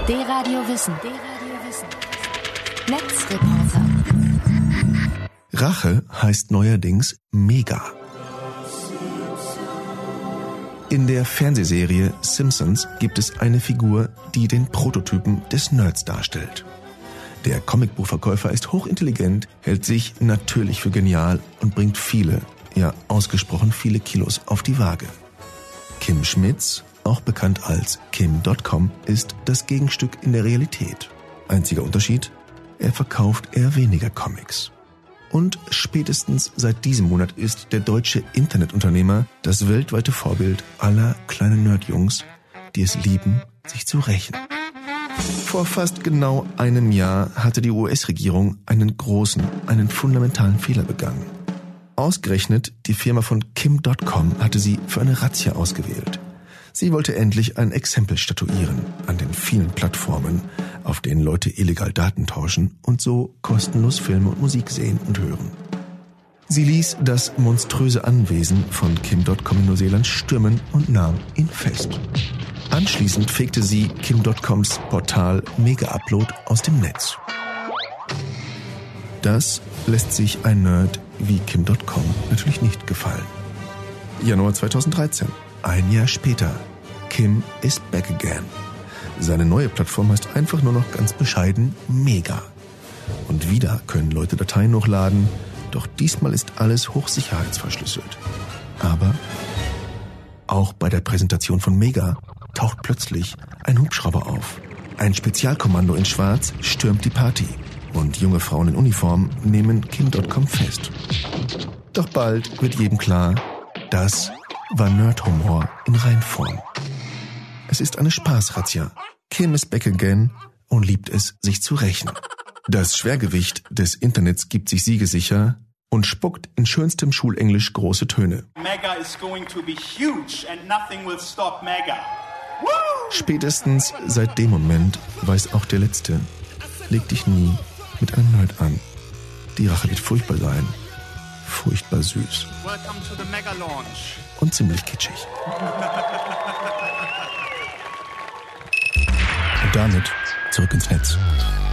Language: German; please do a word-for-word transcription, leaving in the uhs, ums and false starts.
D-Radio Wissen. D-Radio Wissen. Netzreporter. Rache heißt neuerdings Mega. In der Fernsehserie Simpsons gibt es eine Figur, die den Prototypen des Nerds darstellt. Der Comicbuchverkäufer ist hochintelligent, hält sich natürlich für genial und bringt viele, ja ausgesprochen viele Kilos auf die Waage. Kim Schmitz, auch bekannt als Kim Punkt com, ist das Gegenstück in der Realität. Einziger Unterschied: er verkauft eher weniger Comics. Und spätestens seit diesem Monat ist der deutsche Internetunternehmer das weltweite Vorbild aller kleinen Nerdjungs, die es lieben, sich zu rächen. Vor fast genau einem Jahr hatte die U S-Regierung einen großen, einen fundamentalen Fehler begangen. Ausgerechnet die Firma von Kim Punkt com hatte sie für eine Razzia ausgewählt. Sie wollte endlich ein Exempel statuieren an den vielen Plattformen, auf denen Leute illegal Daten tauschen und so kostenlos Filme und Musik sehen und hören. Sie ließ das monströse Anwesen von Kim Punkt com in Neuseeland stürmen und nahm ihn fest. Anschließend fegte sie Kim Punkt coms Portal Mega Upload aus dem Netz. Das lässt sich ein Nerd wie Kim Punkt com natürlich nicht gefallen. Januar zweitausenddreizehn. Ein Jahr später. Kim is back again. Seine neue Plattform heißt einfach nur noch ganz bescheiden Mega. Und wieder können Leute Dateien hochladen, doch diesmal ist alles hochsicherheitsverschlüsselt. Aber auch bei der Präsentation von Mega taucht plötzlich ein Hubschrauber auf. Ein Spezialkommando in Schwarz stürmt die Party und junge Frauen in Uniform nehmen Kim Punkt com fest. Doch bald wird jedem klar, das war Nerdhumor in Reinform. Es ist eine Spaßrazzia. Kim is back again und liebt es, sich zu rächen. Das Schwergewicht des Internets gibt sich siegesicher und spuckt in schönstem Schulenglisch große Töne. Mega is going to be huge and nothing will stop Mega. Woo! Spätestens seit dem Moment weiß auch der Letzte: leg dich nie mit einem Nerd an. Die Rache wird furchtbar sein. Furchtbar süß. Welcome to the Mega Launch. Und ziemlich kitschig. Und damit zurück ins Netz.